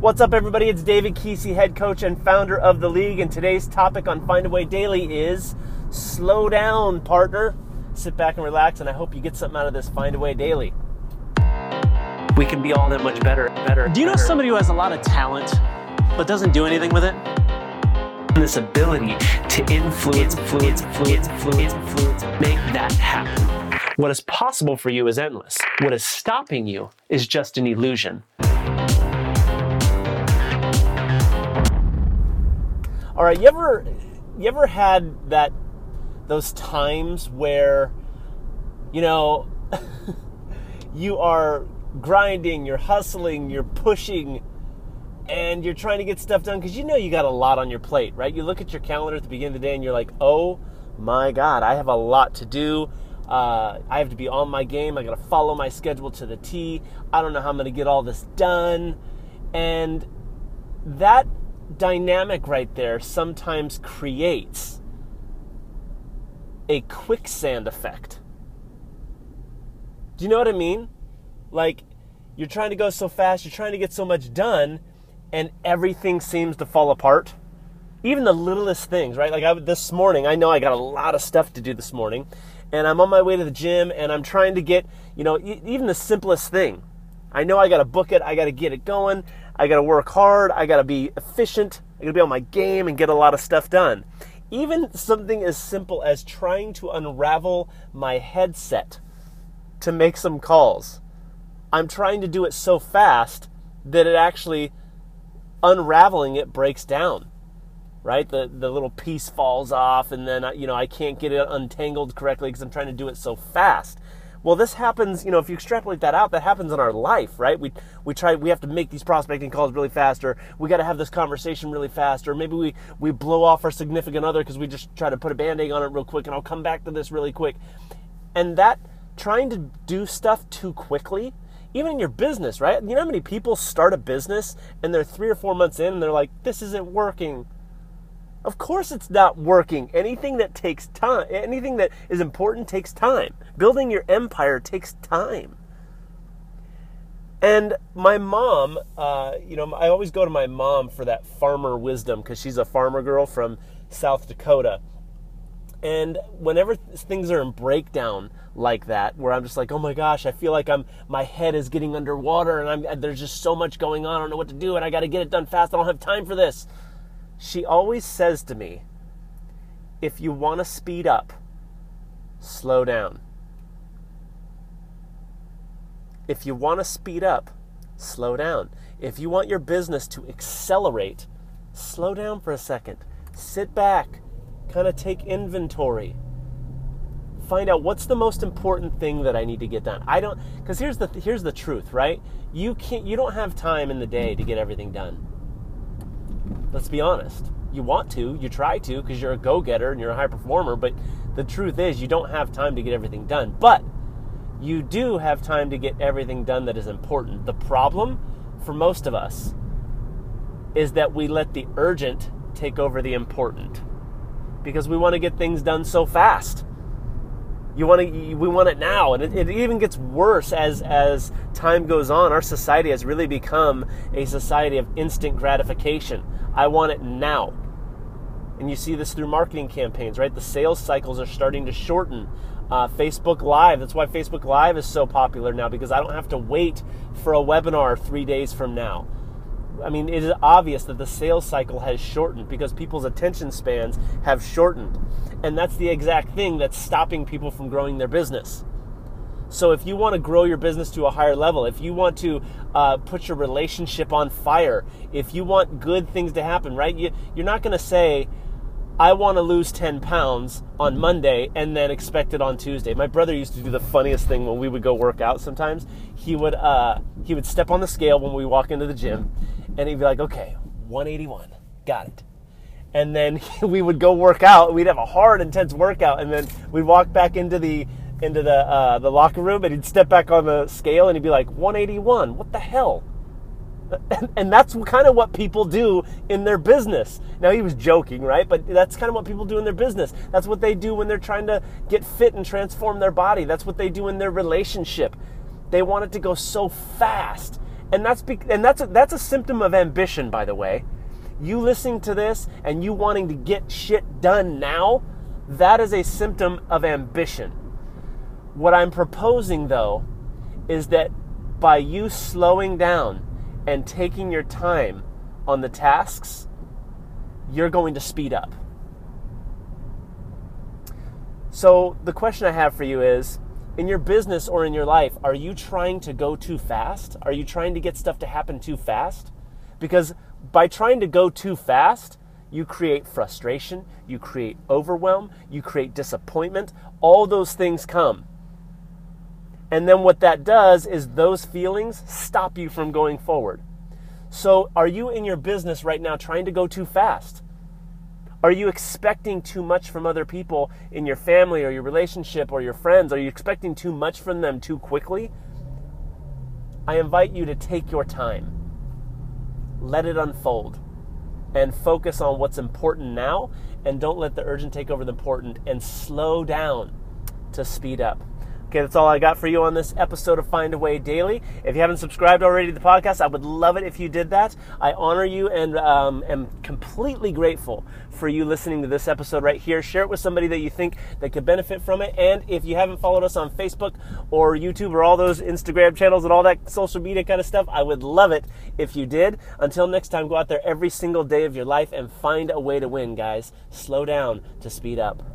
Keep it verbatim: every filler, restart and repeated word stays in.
What's up, everybody? It's David Kesey, head coach and founder of The League, and today's topic on Find a Way Daily is slow down, partner. Sit back and relax, and I hope you get something out of this Find a Way Daily. We can be all that much better, better. Do you know better. somebody who has a lot of talent but doesn't do anything with it? This ability to influence, influence, influence, influence, influence, make that happen. What is possible for you is endless. What is stopping you is just an illusion. All right, you ever, you ever had that, those times where, you know, you are grinding, you're hustling, you're pushing, and you're trying to get stuff done because you know you got a lot on your plate, right? You look at your calendar at the beginning of the day and you're like, oh my God, I have a lot to do. Uh, I have to be on my game. I got to follow my schedule to the T. I don't know how I'm going to get all this done. And that dynamic right there sometimes creates a quicksand effect. Do you know what I mean? Like, you're trying to go so fast, you're trying to get so much done, and everything seems to fall apart. Even the littlest things, right? Like I, this morning, I know I got a lot of stuff to do this morning, and I'm on my way to the gym, and I'm trying to get, you know, e- even the simplest thing. I know I got to book it, I got to get it going, I got to work hard, I got to be efficient, I got to be on my game and get a lot of stuff done. Even something as simple as trying to unravel my headset to make some calls. I'm trying to do it so fast that it actually, unraveling it breaks down, right? The the little piece falls off, and then, you know, I can't get it untangled correctly because I'm trying to do it so fast. Well, this happens, you know, if you extrapolate that out, that happens in our life, right? We we try, we have to make these prospecting calls really fast, or we got to have this conversation really fast, or maybe we, we blow off our significant other because we just try to put a Band-Aid on it real quick, and I'll come back to this really quick. And that, trying to do stuff too quickly, even in your business, right? You know how many people start a business and they're three or four months in and they're like, this isn't working. Of course it's not working. Anything that takes time, anything that is important takes time. Building your empire takes time. And my mom, uh, you know, I always go to my mom for that farmer wisdom because she's a farmer girl from South Dakota. And whenever things are in breakdown like that, where I'm just like, oh my gosh, I feel like I'm, my head is getting underwater and I'm, there's just so much going on, I don't know what to do, and I got to get it done fast, I don't have time for this. She always says to me, if you want to speed up, slow down. If you want to speed up, slow down. If you want your business to accelerate, slow down for a second. Sit back. Kind of take inventory. Find out what's the most important thing that I need to get done. I don't, because here's the here's the truth, right? You can't, you don't have time in the day to get everything done. Let's be honest. You want to, you try to, because you're a go-getter and you're a high performer. But the truth is, you don't have time to get everything done. But you do have time to get everything done that is important. The problem for most of us is that we let the urgent take over the important, because we want to get things done so fast. You want to, we want it now, and it, it even gets worse as as time goes on. Our society has really become a society of instant gratification. I want it now, and you see this through marketing campaigns, right? The sales cycles are starting to shorten. Uh, Facebook Live, that's why Facebook Live is so popular now, because I don't have to wait for a webinar three days from now. I mean, it is obvious that the sales cycle has shortened because people's attention spans have shortened. And that's the exact thing that's stopping people from growing their business. So if you want to grow your business to a higher level, if you want to uh, put your relationship on fire, if you want good things to happen, right? You, you're not going to say, I want to lose ten pounds on Monday and then expect it on Tuesday. My brother used to do the funniest thing when we would go work out sometimes. He would uh, he would step on the scale when we walk into the gym, and he'd be like, okay, one eighty-one, got it. And then we would go work out. We'd have a hard, intense workout, and then we'd walk back into the into the uh, the locker room, and he'd step back on the scale, and he'd be like, one eighty-one, what the hell? And that's kind of what people do in their business. Now, he was joking, right? But that's kind of what people do in their business. That's what they do when they're trying to get fit and transform their body. That's what they do in their relationship. They want it to go so fast. And that's be- and that's a, that's a symptom of ambition, by the way. You listening to this and you wanting to get shit done now, that is a symptom of ambition. What I'm proposing, though, is that by you slowing down and taking your time on the tasks, you're going to speed up. So the question I have for you is, in your business or in your life, are you trying to go too fast? Are you trying to get stuff to happen too fast? Because by trying to go too fast, you create frustration, you create overwhelm, you create disappointment. All those things come. And then what that does is those feelings stop you from going forward. So are you in your business right now trying to go too fast? Are you expecting too much from other people in your family or your relationship or your friends? Are you expecting too much from them too quickly? I invite you to take your time. Let it unfold. And focus on what's important now. And don't let the urgent take over the important. And slow down to speed up. Okay, that's all I got for you on this episode of Find a Way Daily. If you haven't subscribed already to the podcast, I would love it if you did that. I honor you and um, am completely grateful for you listening to this episode right here. Share it with somebody that you think that could benefit from it. And if you haven't followed us on Facebook or YouTube or all those Instagram channels and all that social media kind of stuff, I would love it if you did. Until next time, go out there every single day of your life and find a way to win, guys. Slow down to speed up.